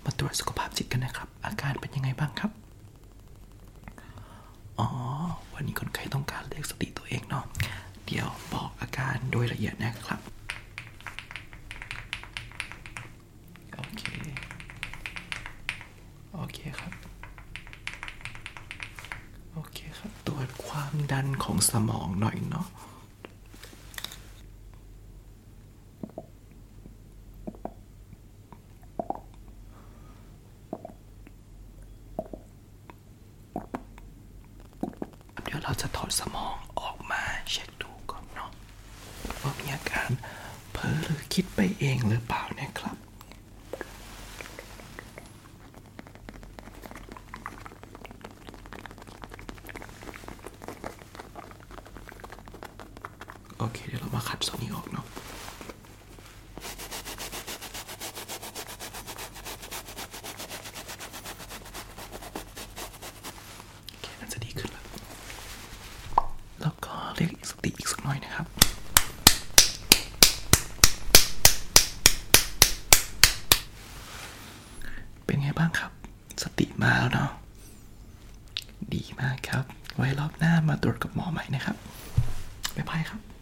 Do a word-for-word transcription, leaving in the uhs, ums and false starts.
มาตรวจสุขภาพจิตกันนะครับอาการเป็นยังไงบ้างครับอ๋อวันนี้คนไข้ต้องการเรียกสติตัวเองเนาะเดี๋ยวบอกอาการโดยละเอียดนะครับโอเคโอเคครับโอเคครับตรวจความดันของสมองหน่อยเนาะเดี๋ยวเราจะถอดสมองออกมาเช็คดูก่อนเนาะว่ามีอาการเพ้อหรือคิดไปเองหรือเปล่านะครับโอเคเดี๋ยวเรามาขัดส่วนนี้ออกเนาะโอเคน่าจะดีขึ้นแล้วแล้วก็เรียกสติอีกสักหน่อยนะครับเป็นไงบ้างครับสติมาแล้วเนาะดีมากครับไว้รอบหน้ามาตรวจกับหมอใหม่นะครับบ๊ายบายครับ